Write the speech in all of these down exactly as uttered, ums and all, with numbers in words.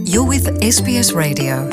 You're with S B S Radio.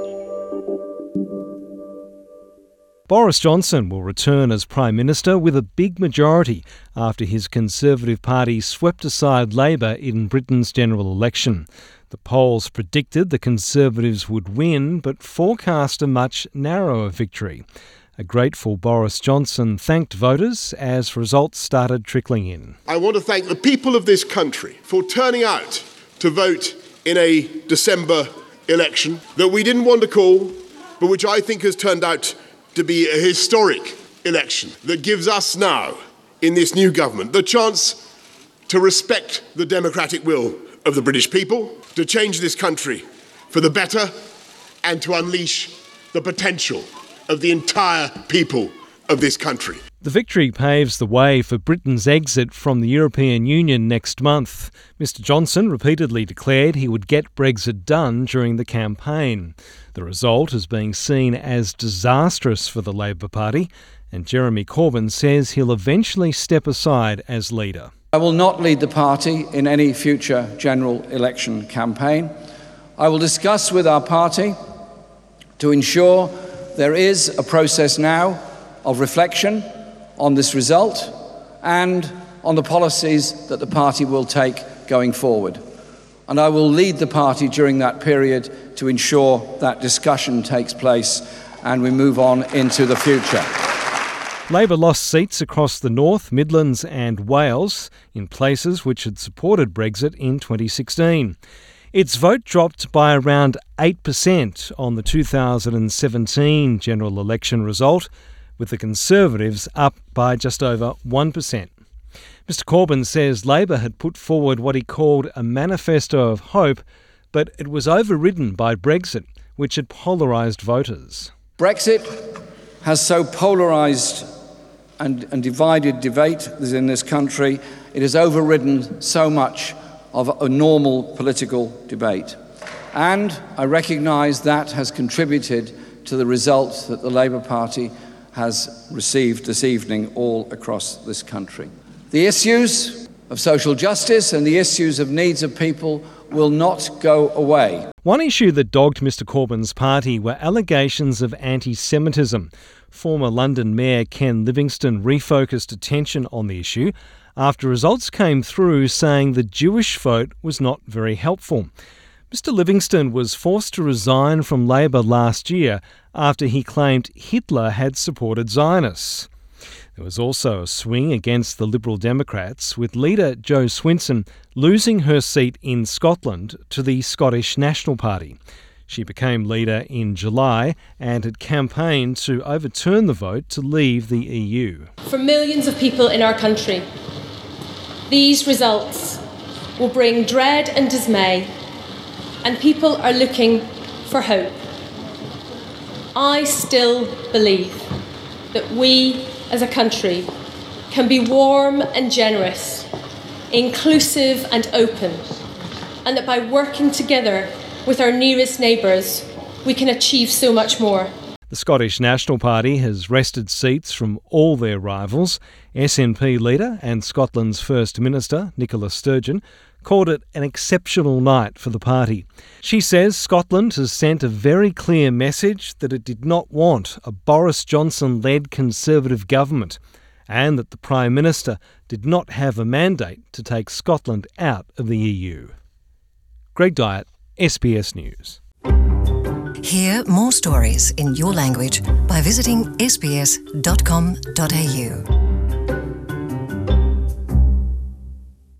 Boris Johnson will return as Prime Minister with a big majority after his Conservative Party swept aside Labor in Britain's general election. The polls predicted the Conservatives would win, but forecast a much narrower victory. A grateful Boris Johnson thanked voters as results started trickling in. I want to thank the people of this country for turning out to vote in a December election that we didn't want to call, but which I think has turned out to be a historic election that gives us now, in this new government, the chance to respect the democratic will of the British people, to change this country for the better, and to unleash the potential of the entire people of this country. The victory paves the way for Britain's exit from the European Union next month. Mister Johnson repeatedly declared he would get Brexit done during the campaign. The result is being seen as disastrous for the Labor Party, and Jeremy Corbyn says he'll eventually step aside as leader. I will not lead the party in any future general election campaign. I will discuss with our party to ensure there is a process now of reflection on this result and on the policies that the party will take going forward. And I will lead the party during that period to ensure that discussion takes place and we move on into the future. Labor lost seats across the North, Midlands and Wales in places which had supported Brexit in twenty sixteen. Its vote dropped by around eight percent on the two thousand seventeen general election result, with the Conservatives up by just over one percent. Mister Corbyn says Labor had put forward what he called a manifesto of hope, but it was overridden by Brexit, which had polarised voters. Brexit has so polarised and, and divided debate in this country. It has overridden so much of a normal political debate. And I recognise that has contributed to the results that the Labour Party has received this evening all across this country. The issues of social justice and the issues of needs of people will not go away. One issue that dogged Mister Corbyn's party were allegations of anti-Semitism. Former London Mayor Ken Livingstone refocused attention on the issue after results came through saying the Jewish vote was not very helpful. Mister Livingstone was forced to resign from Labor last year after he claimed Hitler had supported Zionists. There was also a swing against the Liberal Democrats, with leader Jo Swinson losing her seat in Scotland to the Scottish National Party. She became leader in July and had campaigned to overturn the vote to leave the E U. For millions of people in our country, these results will bring dread and dismay, and people are looking for hope. I still believe that we as a country can be warm and generous, inclusive and open, and that by working together with our nearest neighbours, we can achieve so much more. The Scottish National Party has wrested seats from all their rivals. S N P leader and Scotland's First Minister, Nicola Sturgeon, called it an exceptional night for the party. She says Scotland has sent a very clear message that it did not want a Boris Johnson-led Conservative government, and that the Prime Minister did not have a mandate to take Scotland out of the E U. Greg Dyett, S B S News. Hear more stories in your language by visiting s b s dot com dot a u.